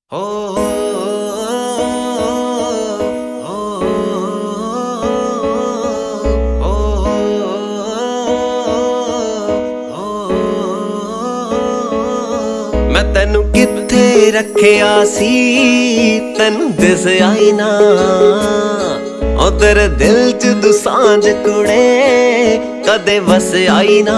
ਹੋ मैं तैनू किथे रखिया सी तैनू दिस आई ना ओ तेरे दिल च दुसांझ कुड़े कदे वस आई ना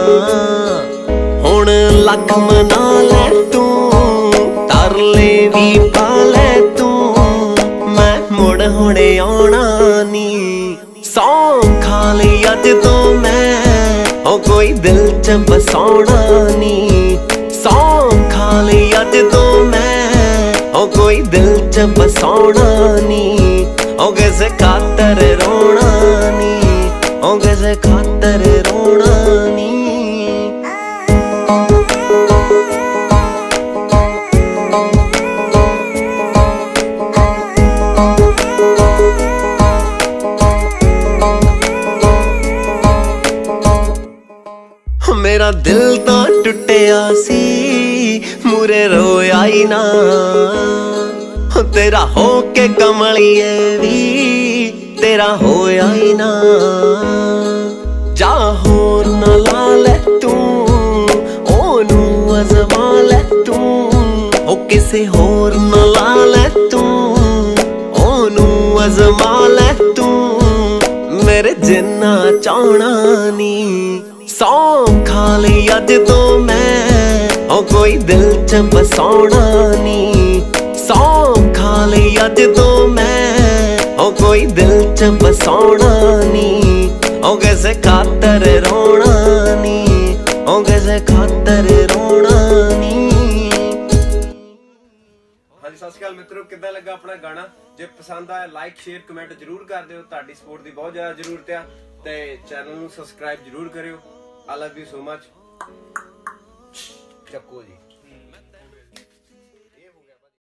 हुण लख मना ले तू तरले भी पा ले तू मैं मुड़ हुणे आउणा नी सौ खा ली अज तो मैं ओ कोई दिल च बसाउणा नी सौ खा ली अज तो मैं ओ कोई दिल च बसाउणा नी ओ किसे खातर रोना नी ओ किसे खातर रोना नी मेरा दिल तो टुटिया सी मुरे रोया ही ना तेरा हो के कमलिए भी तेरा होया ही ना जा होर न ला ले तू ओनू अजमा ले तू ओ किसे होर न ला ले तू ओनू अजमा ले तू मेरे जिन्ना चाहना नी सौ खा ली अज तो मैं ओ कोई दिल च बसाउणा नी सौ खा ली अज तो मैं ओ कोई दिल च बसाउणा नी ओ किसे खातर रोना नी ओ किसे खातर रोना नी। ਹਾਂਜੀ ਸਤਿ ਸ਼੍ਰੀ ਅਕਾਲ ਮਿੱਤਰੋ, ਕਿੱਦਾਂ ਲੱਗਾ ਆਪਣਾ ਗਾਣਾ? ਜੇ ਪਸੰਦ ਆਇਆ ਲਾਈਕ ਸ਼ੇਅਰ ਕਮੈਂਟ ਜਰੂਰ ਕਰ ਦਿਓ, ਤੁਹਾਡੀ ਸਪੋਰਟ ਦੀ ਬਹੁਤ ਜ਼ਿਆਦਾ ਜ਼ਰੂਰਤ ਆ ਤੇ ਚੈਨਲ ਨੂੰ ਸਬਸਕ੍ਰਾਈਬ ਜਰੂਰ ਕਰਿਓ। I love you so much। ਚੱਕੋ ਜੀ।